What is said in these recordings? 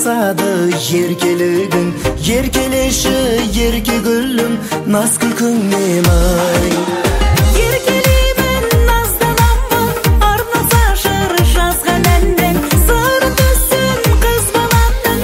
басады еркелігің, еркелеші ерке гүлім, наз күлкіңмен ай. Еркелеймін, назданамын, арнаса жыр жазған әннің, сыры түсін қыз баламның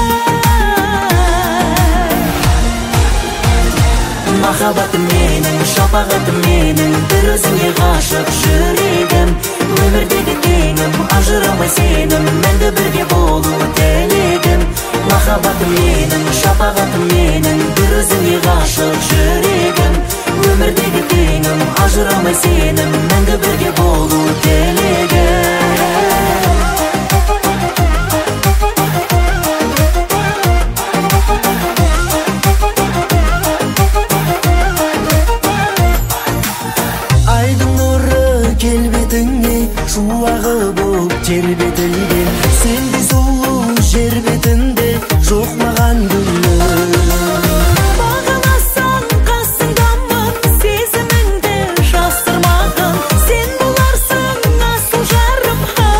махаббатым менің, шапағатым менің, бір өзіңе ғашық жүрегім, өмірдегі теңім, ажырамай сенім, мәңгі бірге болу тілегім. Махаббатым менің, шапағатым менің, бір өзіңе ғашық жүрегім, өмірдегі теңім, ажырамай сенім, мәңгі бірге болу тілегім. Келбетіңе шуағы боп тербетілген, сенде сұлу жер бетінде жоқ маған гүлім. Бағаласаң қасыңдамын, сезіміңді жасырмағын, сен боларсың асыл жарым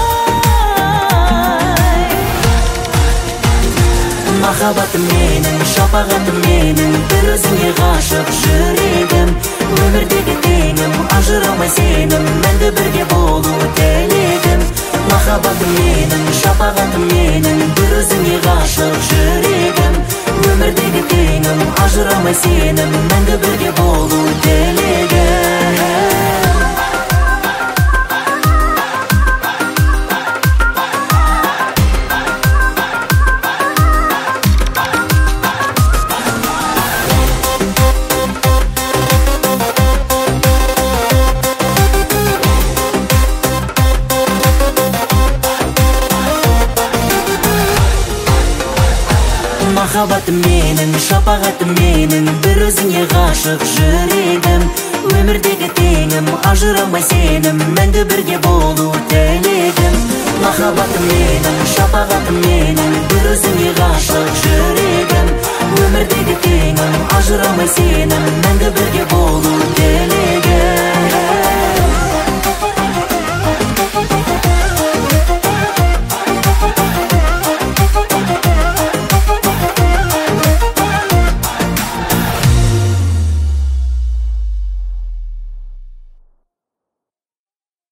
махаббатым менің, шапағатым менің, бір өзіңе ғашық жүрегім, өмірдегі теңім, ажырамай сенім, мәңгі бірге болу тілегім. Махаббатым менің, шапағатым менің, бір өзіңе ғашық жүрегім, өмірдегі теңім, ажырамай сенім, мәңгі бірге болу тілегім. Махаббатым менің, шапағатым менің, бір өзіңе ғашық жүрегім, өмірдегі теңім, ажырамай сенім, мәңгі бірге болу тілегім. Махаббатым менің, шапағатым менің, бір өзіңе ғашық жүрегім,